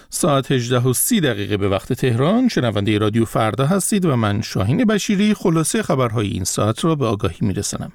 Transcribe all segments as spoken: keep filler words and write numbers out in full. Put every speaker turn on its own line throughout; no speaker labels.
ساعت هجده و سی دقیقه به وقت تهران. شنونده رادیو فردا هستید و من شاهین بشیری خلاصه خبرهای این ساعت را به آگاهی میرسانم.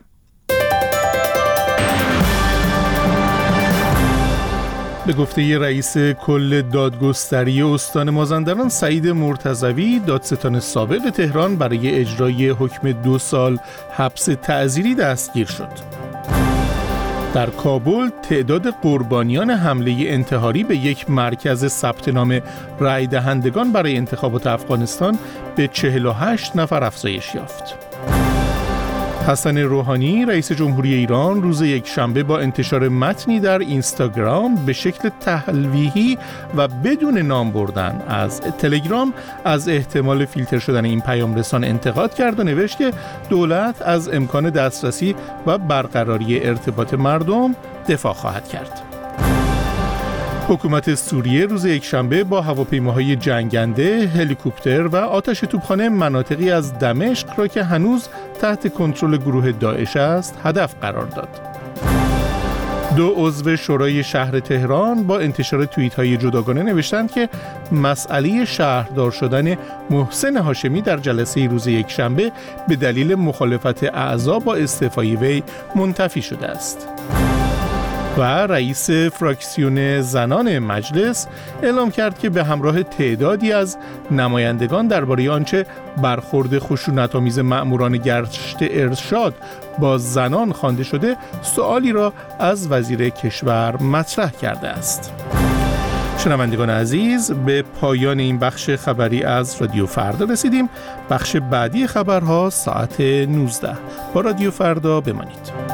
به گفته رئیس کل دادگستری استان مازندران سعید مرتضوی، دادستان سابق تهران برای اجرای حکم دو سال حبس تعزیری دستگیر شد. در کابل تعداد قربانیان حمله انتحاری به یک مرکز ثبت نام رای دهندگان برای انتخابات افغانستان به چهل و هشت نفر افزایش یافت. حسن روحانی رئیس جمهوری ایران روز یکشنبه با انتشار متنی در اینستاگرام به شکل تلویحی و بدون نام بردن از تلگرام از احتمال فیلتر شدن این پیام رسان انتقاد کرد و نوشت که دولت از امکان دسترسی و برقراری ارتباط مردم دفاع خواهد کرد. حکومت سوریه روز یکشنبه با هواپیماهای جنگنده، هلیکوپتر و آتش توپخانه مناطقی از دمشق را که هنوز تحت کنترل گروه داعش است هدف قرار داد. دو عضو شورای شهر تهران با انتشار توییت‌های جداگانه نوشتند که مسئله شهردار شدن محسن هاشمی در جلسه روز یکشنبه به دلیل مخالفت اعضا با استعفای وی منتفی شده است. و رئیس فراکسیون زنان مجلس اعلام کرد که به همراه تعدادی از نمایندگان درباره آنچه برخورد خشونت‌آمیز مأموران گشت ارشاد با زنان خوانده شده سؤالی را از وزیر کشور مطرح کرده است. شنوندگان عزیز، به پایان این بخش خبری از رادیو فردا رسیدیم. بخش بعدی خبرها ساعت نوزده. با رادیو فردا بمانید.